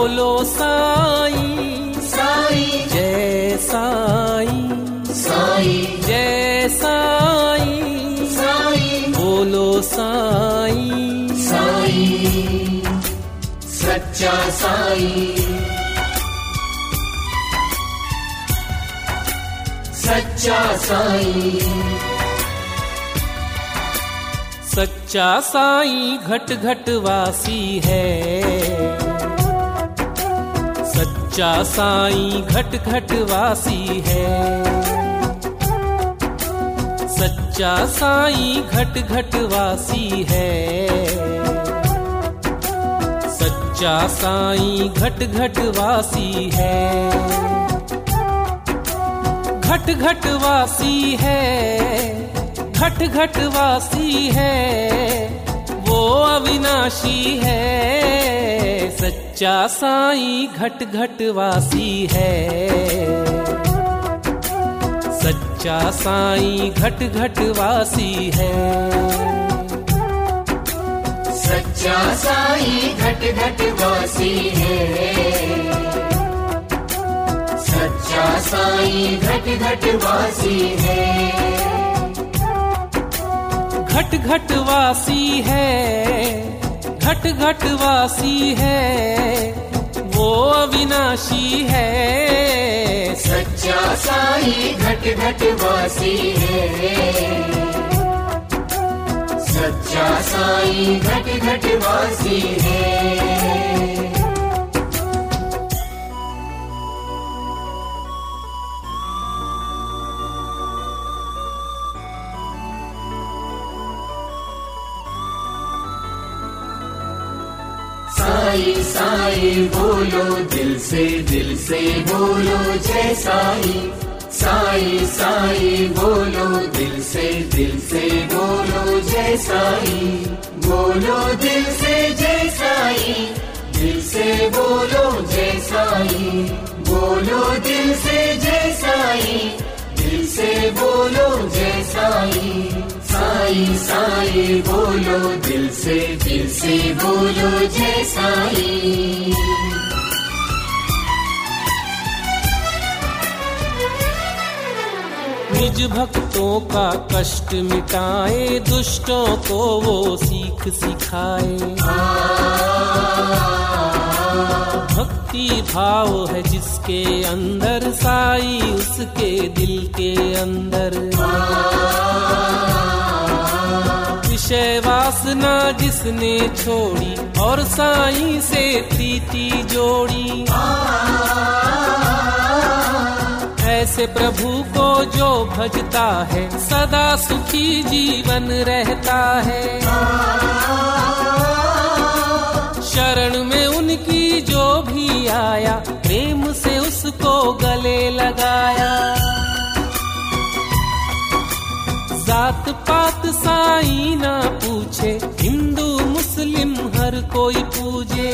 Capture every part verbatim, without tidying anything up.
बोलो साईं साईं जय साईं साईं जय साईं साईं बोलो साईं साईं सच्चा साईं सच्चा साईं सच्चा साईं घट घट वासी है। सच्चा साईं घट घट वासी है। सच्चा साईं घट घट वासी है। सच्चा साईं घट घट वासी है। घट घट वासी है। घट घट वासी है। वो अविनाशी है। सच्चा साईं घट घट वासी है। सच्चा साईं घट घट वासी है। सच्चा साईं घट घट वासी है। सच्चा साईं घट घट वासी है। घट घट वासी है। घट घट वासी है। वो अविनाशी है। सच्चा साईं घट घट वासी है। सच्चा साईं घट घट वासी है। साईं साईं बोलो दिल से दिल से बोलो जय साईं। साईं साईं बोलो दिल से दिल से बोलो जय साईं। बोलो दिल से जय साईं। दिल से बोलो जय साईं। बोलो दिल से जय साईं। दिल से बोलो जय साईं। साईं साईं बोलो दिल से दिल से बोलो जय साईं। निज भक्तों का कष्ट मिटाए। दुष्टों को वो सीख सिखाए। भक्ति भाव है जिसके अंदर साईं उसके दिल के अंदर। विषय वासना जिसने छोड़ी और साईं से प्रीति जोड़ी। ऐसे प्रभु को जो भजता है सदा सुखी जीवन रहता है। शरण में उनकी जो भी आया प्रेम से उसको गले लगाया। जात पात साईं ना पूछे। हिंदू मुस्लिम हर कोई पूजे।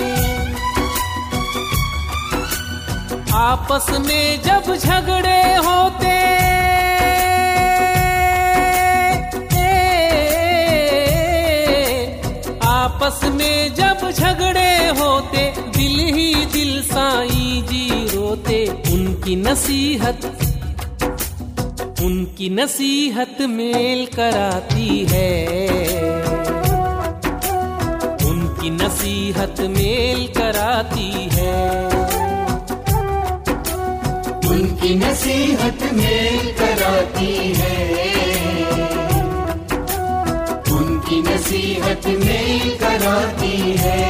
आपस में जब झगड़े होते आपस में जब झगड़े होते दिल ही दिल साईं जी रोते। उनकी नसीहत उनकी नसीहत मेल कराती है। उनकी नसीहत मेल कराती है। उनकी नसीहत मेल कराती है। उनकी नसीहत मेल कराती है।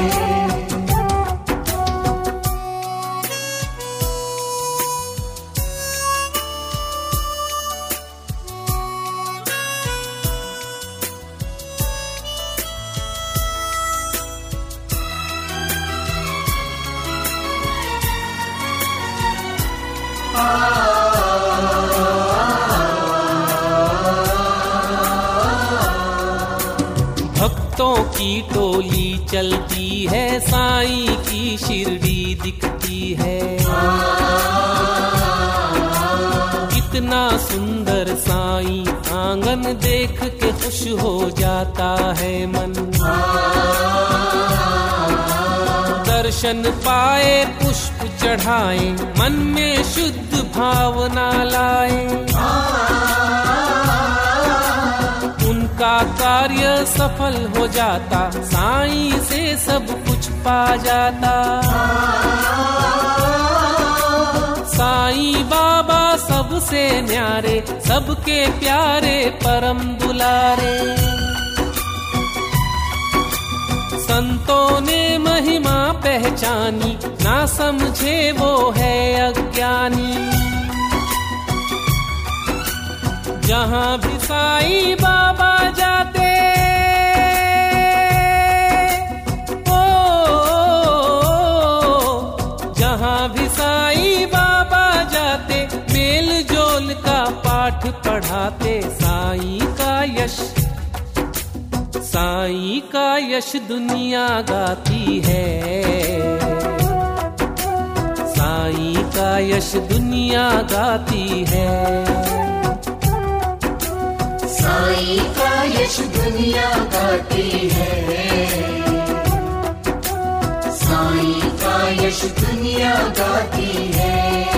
भक्तों की टोली चलती है। साईं की शिरडी दिखती है। कितना सुंदर साईं आंगन देख के खुश हो जाता है मन। दर्शन दर्शन पाए पुष्प चढ़ाए, मन में शुद्ध भावना लाए। उनका कार्य सफल हो जाता, साईं से सब कुछ पा जाता। साईं बाबा सबसे न्यारे, सबके प्यारे परम दुलारे। संतों ने महिमा पहचानी, ना समझे वो है अज्ञानी। जहाँ भी साईं बाबा जाते, ओ, जहाँ भी साईं बाबा जाते, मेल जोल का पाठ पढ़ाते। साईं का यश, साईं का यश दुनिया गाती है। साईं का यश दुनिया गाती है। साईं का यश दुनिया गाती है। साईं का यश दुनिया गाती है।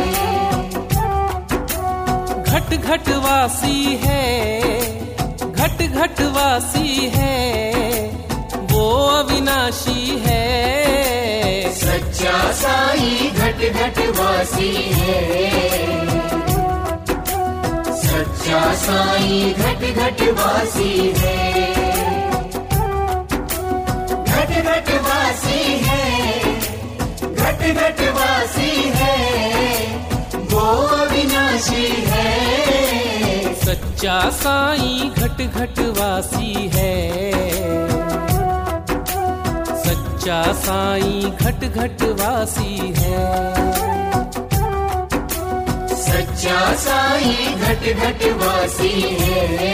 घट घट वासी है, घट घट वासी है, वो अविनाशी है। सच्चा साईं घट घट वासी है। सच्चा साईं घट घट वासी है। घट घट वासी है, घट घट वासी है, वो अविनाशी है। सच्चा साईं घट घट वासी है। सच्चा साईं घट घट वासी है। सच्चा साईं घट घट वासी है।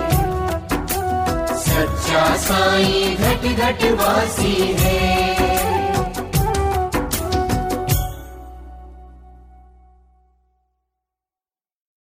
सच्चा साईं घट घट वासी है।